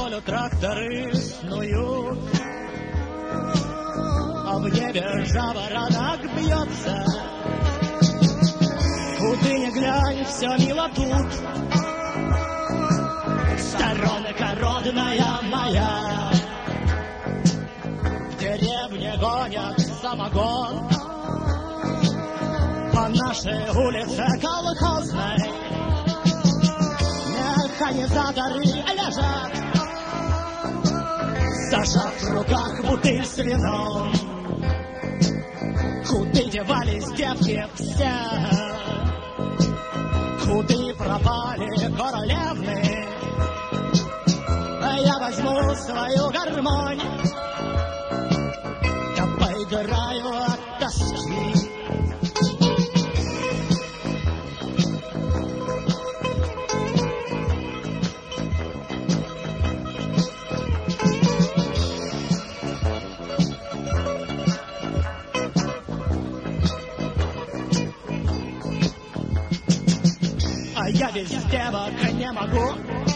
полю тракторы снуют, а в небе жаворонок бьется. Куда ни глянь, все мило тут. Сторонка родная моя. В деревне гонят самогон, по нашей улице колхозной механизаторы лежат, зажав в руках бутыль с вином. Куда девались девки все? Куда пропали королевны? Я возьму свою гармонь, я поиграю от тоски. Я без девок не могу,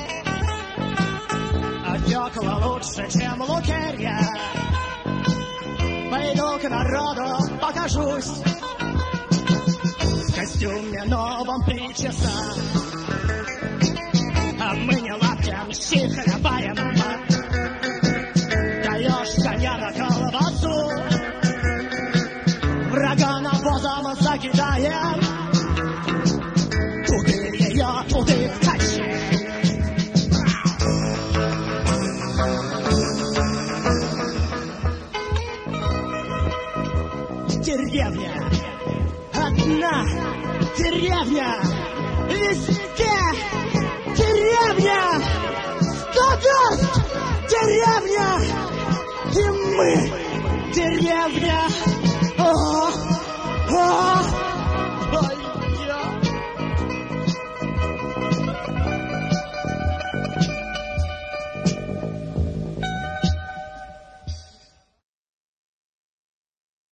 а фёкла лучше, чем лукерья. Пойду к народу, покажусь в костюме новом причеса. А мы не лаптем, щи хлебаем, даешь коня на колбасу, врага навозом закидаем. Туды в тачке. Деревня, одна деревня, везде деревня, Стогост деревня, и мы деревня.